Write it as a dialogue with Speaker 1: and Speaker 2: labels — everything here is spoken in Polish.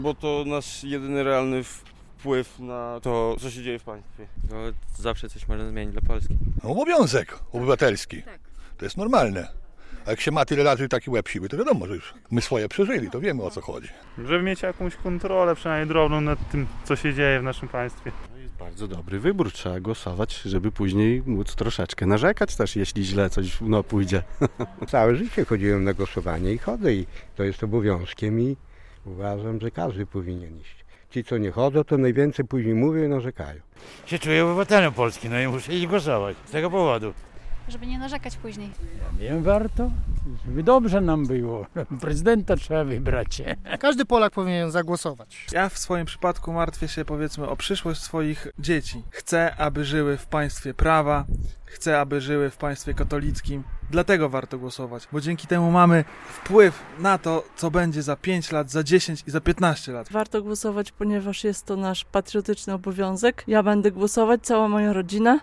Speaker 1: Bo to nasz jedyny realny wpływ na to, co się dzieje w państwie.
Speaker 2: No, zawsze coś można zmienić dla Polski.
Speaker 3: Obowiązek obywatelski. To jest normalne. A jak się ma tyle lat i taki łeb siły, to wiadomo, że już my swoje przeżyli, to wiemy, o co chodzi.
Speaker 4: Żeby mieć jakąś kontrolę, przynajmniej drobną, nad tym, co się dzieje w naszym państwie.
Speaker 5: To jest bardzo dobry wybór. Trzeba głosować, żeby później móc troszeczkę narzekać też, jeśli źle coś pójdzie.
Speaker 6: Całe życie chodziłem na głosowanie i chodzę i to jest obowiązkiem i uważam, że każdy powinien iść. Ci, co nie chodzą, to najwięcej później mówią i narzekają.
Speaker 7: Się czuję obywatelem Polski, no i muszę iść głosować z tego powodu.
Speaker 8: Żeby nie narzekać później.
Speaker 9: Ja wiem, warto, żeby dobrze nam było. Prezydenta trzeba wybrać.
Speaker 10: Każdy Polak powinien zagłosować.
Speaker 11: Ja w swoim przypadku martwię się, powiedzmy, o przyszłość swoich dzieci. Chcę, aby żyły w państwie prawa, chcę, aby żyły w państwie katolickim. Dlatego warto głosować, bo dzięki temu mamy wpływ na to, co będzie za 5 lat, za 10 i za 15 lat.
Speaker 12: Warto głosować, ponieważ jest to nasz patriotyczny obowiązek. Ja będę głosować, cała moja rodzina.